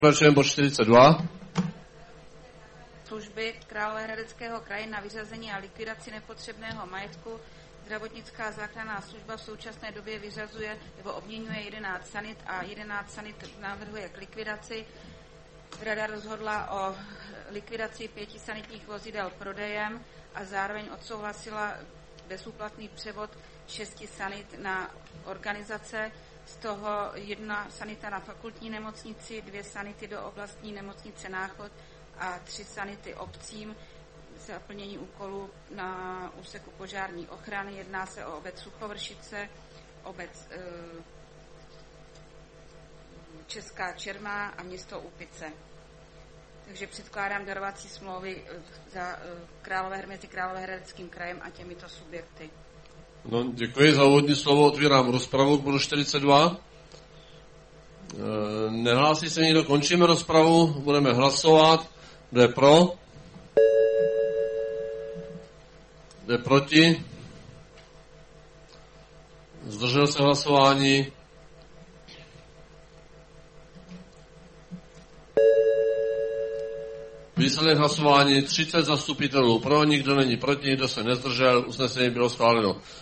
Pokračujeme bod 42. Služby Královéhradeckého kraje na vyřazení a likvidaci nepotřebného majetku. Zdravotnická záchranná služba v současné době vyřazuje nebo obměňuje 11 sanit a 11 sanit navrhuje k likvidaci. Rada rozhodla o likvidaci 5 sanitních vozidel prodejem a zároveň odsouhlasila bezúplatný převod 6 sanit na organizace, z toho 1 sanita na fakultní nemocnici, 2 sanity do oblastní nemocnice Náchod a 3 sanity obcím za plnění úkolů na úseku požární ochrany. Jedná se o obec Suchovršice, obec Česká Čermá a město Úpice. Takže předkládám darovací smlouvy za mezi Královéhradeckým krajem a těmito subjekty. No, děkuji za úvodní slovo. Otvírám rozpravu k bodu 42. Nehlásí se nikdo, končíme rozpravu, budeme hlasovat. Kdo je pro? Kdo je proti? Zdržel se hlasování? Výsledek hlasování 30 zastupitelů pro, nikdo není proti, nikdo se nezdržel, usnesení bylo schváleno.